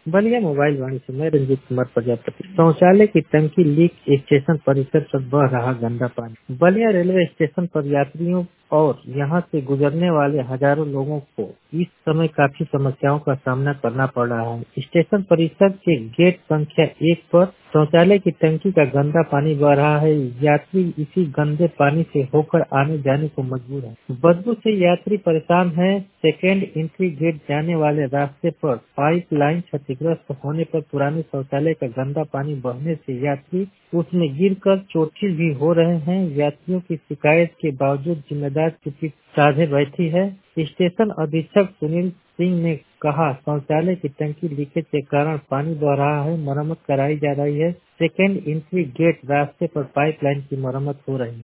Ballia mobile वाणी से मैं रंजीत कुमार प्रजापति। शौचालय की टंकी लीक, स्टेशन परिसर पर बह रहा गंदा पानी। बलिया रेलवे स्टेशन पर यात्रियों और यहां से गुजरने वाले हजारों लोगों को इस समय काफी समस्याओं का सामना करना पड़ रहा है। स्टेशन परिसर के गेट संख्या 1 पर शौचालय की टंकी का गंदा पानी बह रहा है। यात्री इसी गंदे पानी से होकर आने जाने को मजबूर है। बदबू से यात्री परेशान है। सेकेंड एंट्री गेट जाने वाले रास्ते पर पाइप लाइन क्षतिग्रस्त होने पर पुराने शौचालय का गंदा पानी बहने से यात्री उसमें गिरकर चोटिल भी हो रहे हैं। यात्रियों की शिकायत के बावजूद जिम्मेदार चुप्पी साधे बैठी है। स्टेशन अधीक्षक सुनील सिंह ने कहा, शौचालय की टंकी लीकेज के कारण पानी बह रहा है, मरम्मत कराई जा रही है। सेकेंड एंट्री गेट रास्ते पर पाइप लाइन की मरम्मत हो रही है।